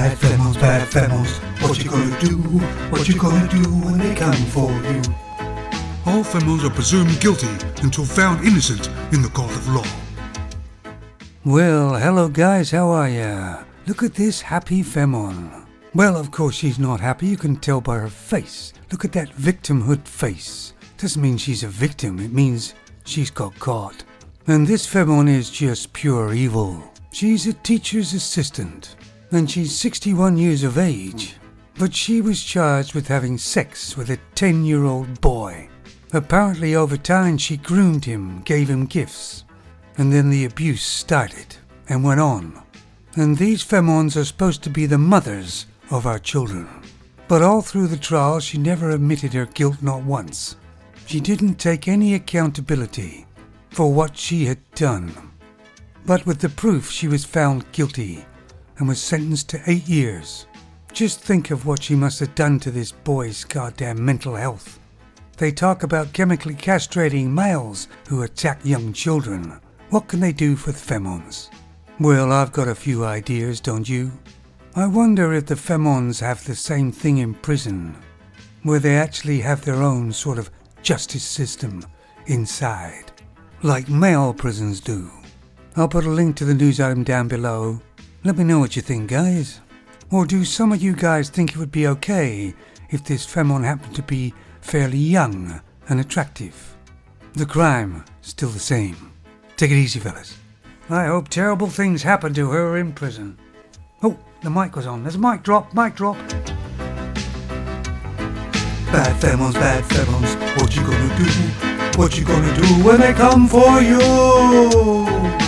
bad pheromones. What you gonna do? What you gonna do when they come for you? All pheromones are presumed guilty until found innocent in the court of law. Well, hello guys, how are ya? Look at this happy pheromone. Well, of course she's not happy, you can tell by her face. Look at that victimhood face. Doesn't mean she's a victim, it means she's got caught. And this pheromone is just pure evil. She's a teacher's assistant, and she's 61 years of age. But she was charged with having sex with a 10-year-old boy. Apparently over time she groomed him, gave him gifts, and then the abuse started and went on. And these pheromones are supposed to be the mothers of our children. But all through the trial she never admitted her guilt, not once. She didn't take any accountability for what she had done. But with the proof she was found guilty and was sentenced to 8 years. Just think of what she must have done to this boy's goddamn mental health. They talk about chemically castrating males who attack young children. What can they do for the pheromones? Well, I've got a few ideas, don't you? I wonder if the pheromones have the same thing in prison, where they actually have their own sort of justice system inside, like male prisons do. I'll put a link to the news item down below. Let me know what you think, guys. Or do some of you guys think it would be okay if this pheromone happened to be fairly young and attractive? The crime, still the same. Take it easy, fellas. I hope terrible things happen to her in prison. Oh, the mic was on. There's a mic drop, mic drop. Bad pheromones. What you gonna do? What you gonna do when they come for you?